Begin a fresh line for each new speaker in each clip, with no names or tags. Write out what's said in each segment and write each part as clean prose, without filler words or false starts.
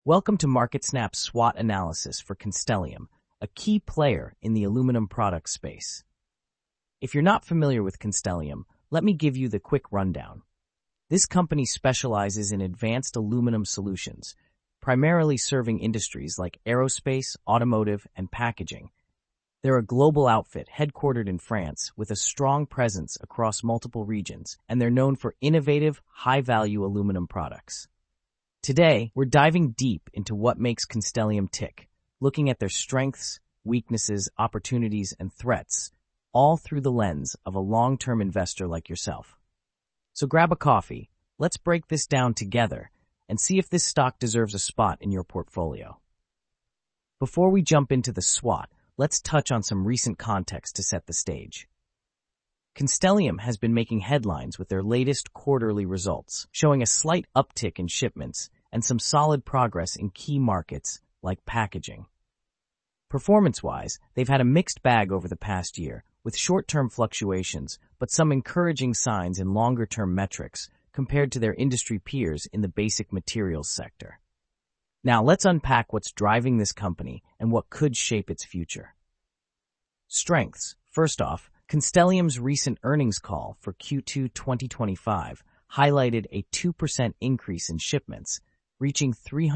Welcome to MarketSnap's SWOT analysis for Constellium, a key player in the aluminum product space. If you're not familiar with Constellium, let me give you the quick rundown. This company specializes in advanced aluminum solutions, primarily serving industries like aerospace, automotive, and packaging. They're a global outfit headquartered in France with a strong presence across multiple regions, and they're known for innovative, high-value aluminum products. Today, we're diving deep into what makes Constellium tick, looking at their strengths, weaknesses, opportunities, and threats, all through the lens of a long-term investor like yourself. So grab a coffee, let's break this down together, and see if this stock deserves a spot in your portfolio. Before we jump into the SWOT, let's touch on some recent context to set the stage. Constellium has been making headlines with their latest quarterly results, showing a slight uptick in shipments and some solid progress in key markets like packaging. Performance-wise, they've had a mixed bag over the past year, with short-term fluctuations but some encouraging signs in longer-term metrics compared to their industry peers in the basic materials sector. Now let's unpack what's driving this company and what could shape its future. Strengths. First off, Constellium's recent earnings call for Q2 2025 highlighted a 2% increase in shipments, reaching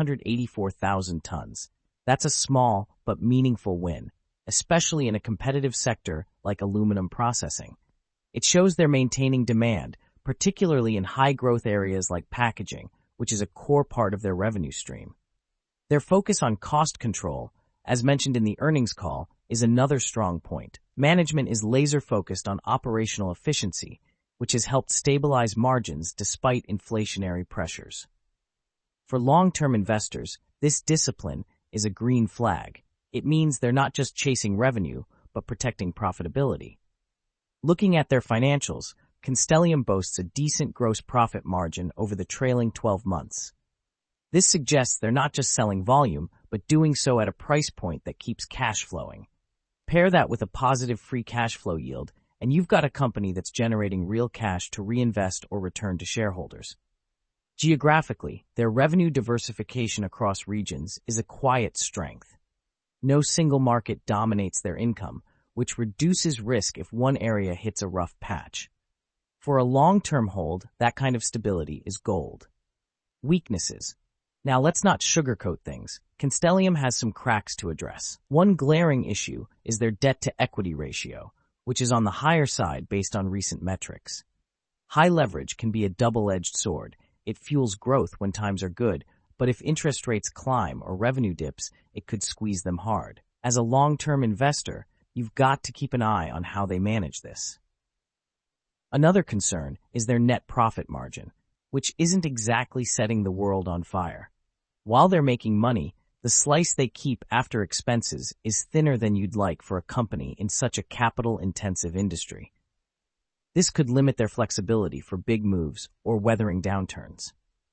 384,000 tons. That's a small but meaningful win, especially in a competitive sector like aluminum processing. It shows they're maintaining demand, particularly in high-growth areas like packaging, which is a core part of their revenue stream. Their focus on cost control, as mentioned in the earnings call, is another strong point. Management is laser-focused on operational efficiency, which has helped stabilize margins despite inflationary pressures. For long-term investors, this discipline is a green flag. It means they're not just chasing revenue, but protecting profitability. Looking at their financials, Constellium boasts a decent gross profit margin over the trailing 12 months. This suggests they're not just selling volume, but doing so at a price point that keeps cash flowing. Pair that with a positive free cash flow yield, and you've got a company that's generating real cash to reinvest or return to shareholders. Geographically, their revenue diversification across regions is a quiet strength. No single market dominates their income, which reduces risk if one area hits a rough patch. For a long-term hold, that kind of stability is gold. Weaknesses. Now let's not sugarcoat things. Constellium has some cracks to address. One glaring issue is their debt-to-equity ratio, which is on the higher side based on recent metrics. High leverage can be a double-edged sword. It fuels growth when times are good, but if interest rates climb or revenue dips, it could squeeze them hard. As a long-term investor, you've got to keep an eye on how they manage this. Another concern is their net profit margin, which isn't exactly setting the world on fire. While they're making money, the slice they keep after expenses is thinner than you'd like for a company in such a capital-intensive industry. This could limit their flexibility for big moves or weathering downturns.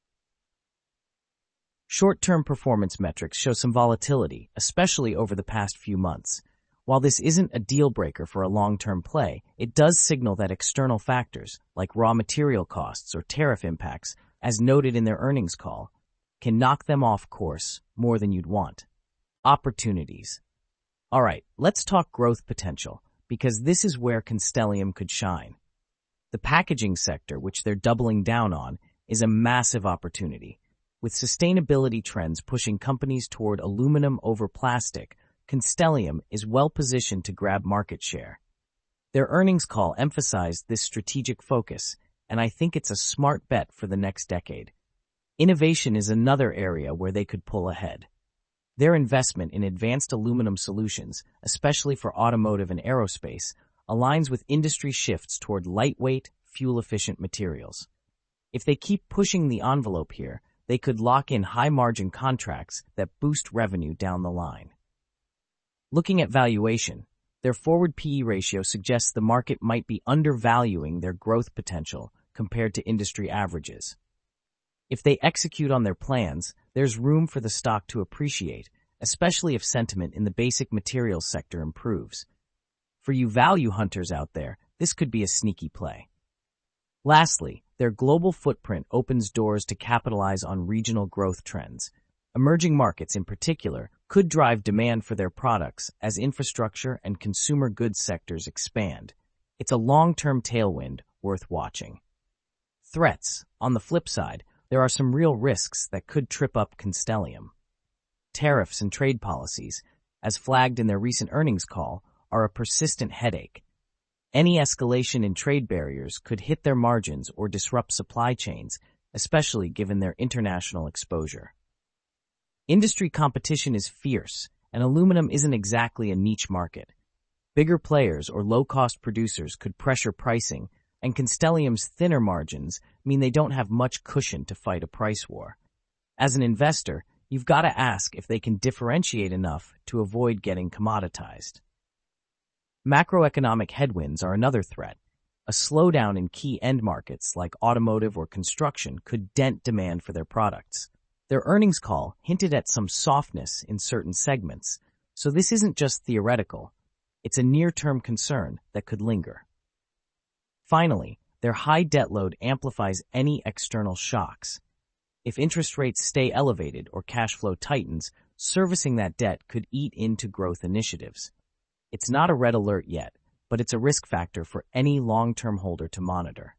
Short-term performance metrics show some volatility, especially over the past few months. While this isn't a deal-breaker for a long-term play, it does signal that external factors, like raw material costs or tariff impacts, as noted in their earnings call, can knock them off course more than you'd want. Opportunities. All right, let's talk growth potential, because this is where Constellium could shine. The packaging sector, which they're doubling down on, is a massive opportunity. With sustainability trends pushing companies toward aluminum over plastic, Constellium is well-positioned to grab market share. Their earnings call emphasized this strategic focus, and I think it's a smart bet for the next decade. Innovation is another area where they could pull ahead. Their investment in advanced aluminum solutions, especially for automotive and aerospace, aligns with industry shifts toward lightweight, fuel-efficient materials. If they keep pushing the envelope here, they could lock in high-margin contracts that boost revenue down the line. Looking at valuation, their forward PE ratio suggests the market might be undervaluing their growth potential compared to industry averages. If they execute on their plans, there's room for the stock to appreciate, especially if sentiment in the basic materials sector improves. For you value hunters out there, this could be a sneaky play. Lastly, their global footprint opens doors to capitalize on regional growth trends. Emerging markets in particular could drive demand for their products as infrastructure and consumer goods sectors expand. It's a long-term tailwind worth watching. Threats. On the flip side, there are some real risks that could trip up Constellium. Tariffs and trade policies, as flagged in their recent earnings call, are a persistent headache. Any escalation in trade barriers could hit their margins or disrupt supply chains, especially given their international exposure. Industry competition is fierce, and aluminum isn't exactly a niche market. Bigger players or low-cost producers could pressure pricing, and Constellium's thinner margins mean they don't have much cushion to fight a price war. As an investor, you've got to ask if they can differentiate enough to avoid getting commoditized. Macroeconomic headwinds are another threat. A slowdown in key end markets like automotive or construction could dent demand for their products. Their earnings call hinted at some softness in certain segments, so this isn't just theoretical. It's a near-term concern that could linger. Finally, their high debt load amplifies any external shocks. If interest rates stay elevated or cash flow tightens, servicing that debt could eat into growth initiatives. It's not a red alert yet, but it's a risk factor for any long-term holder to monitor.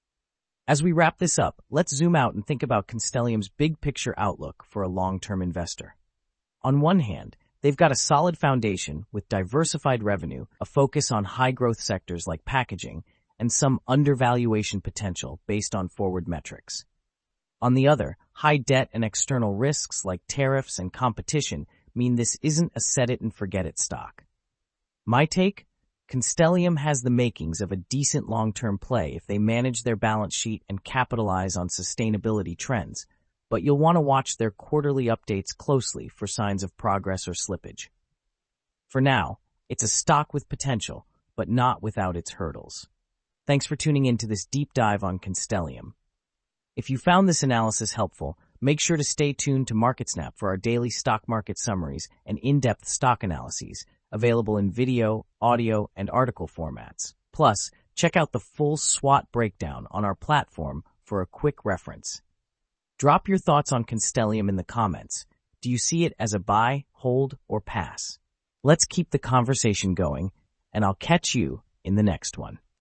As we wrap this up, let's zoom out and think about Constellium's big-picture outlook for a long-term investor. On one hand, they've got a solid foundation with diversified revenue, a focus on high-growth sectors like packaging, and some undervaluation potential based on forward metrics. On the other, high debt and external risks like tariffs and competition mean this isn't a set-it-and-forget-it stock. My take? Constellium has the makings of a decent long-term play if they manage their balance sheet and capitalize on sustainability trends, but you'll want to watch their quarterly updates closely for signs of progress or slippage. For now, it's a stock with potential, but not without its hurdles. Thanks for tuning in to this deep dive on Constellium. If you found this analysis helpful, make sure to stay tuned to MarketSnap for our daily stock market summaries and in-depth stock analyses, available in video, audio, and article formats. Plus, check out the full SWOT breakdown on our platform for a quick reference. Drop your thoughts on Constellium in the comments. Do you see it as a buy, hold, or pass? Let's keep the conversation going, and I'll catch you in the next one.